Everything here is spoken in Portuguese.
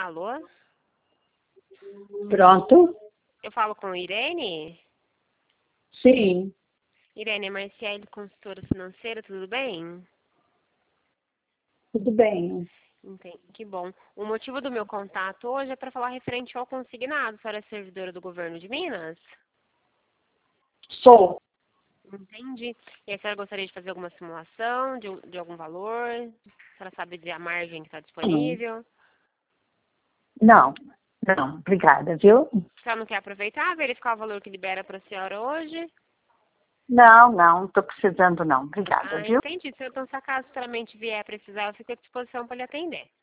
Alô? Pronto? Eu falo com Irene? Sim, Irene, é Marciele, consultora financeira, tudo bem? tudo bem. Entendi, que bom. O motivo do meu contato hoje é para falar referente ao consignado. A senhora é servidora do governo de Minas? Sou. Entendi. E a senhora gostaria de fazer alguma simulação de algum valor? A senhora sabe dizer a margem que está disponível? Não, não, obrigada, viu? A senhora não quer aproveitar, verificar o valor que libera para a senhora hoje? Não, estou precisando não. Obrigada, viu? Entendi. Se eu então, se acaso futuramente vier precisar, eu fico à disposição para lhe atender.